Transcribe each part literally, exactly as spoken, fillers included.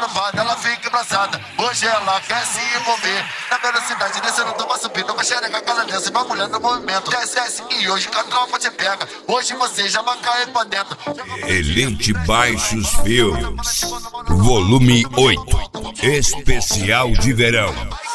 no vale, ela fica embraçada. Hoje ela quer se envolver na velocidade, descendo, toma subindo, com a xereca, aquela dança, uma mulher no movimento. Desce, desce, e hoje com a tropa te pega. Hoje você já vai cair pra dentro. Elite Baixos Filmes, volume oito, especial de verão.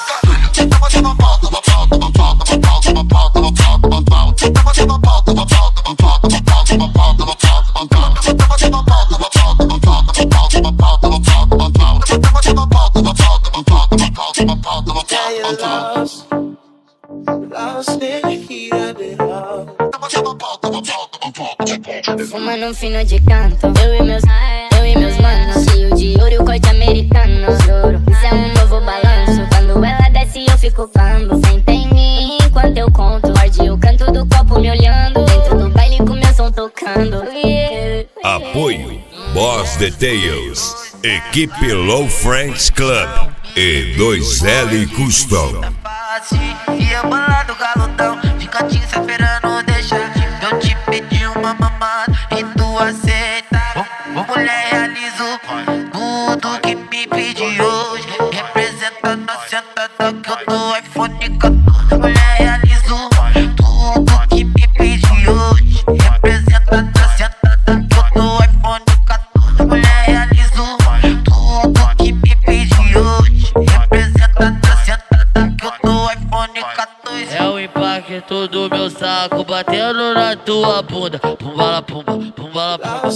Fumando um fino de canto, eu e meus, eu e meus manos, cheio de ouro e o corte americano. Juro, isso é um novo balanço. Quando ela desce eu fico cando. Senta em mim enquanto eu conto. Morde o canto do copo me olhando. Dentro do baile com meu som tocando. Yeah. Apoio Boss Details, equipe Low Friends Club e dois L Custom. E eu bolado galudão, fica te esperando deixar. Eu te pedi uma mamada e tu aceita. Ô mulher, realizo tudo que me pedi hoje. Representa na sentada que eu tô iPhone quatorze. Mulher, realizo tudo que me pedi hoje. Representa na sentada que eu tô iPhone quatorze. Mulher, realizo tudo que me pedi hoje. Representa na sentada que eu tô iPhone quatorze. É o impacto do meu saco batendo na tua bunda. Pumbala pumba, pumbala pumba,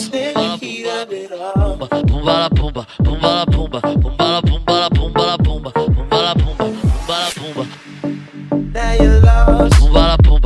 pumbala pumba, pumbala pumba, pumbala pumbala pumbala pumba, pumbala pumba, pumbala pumba, pumbala pumba, pumbala pumba.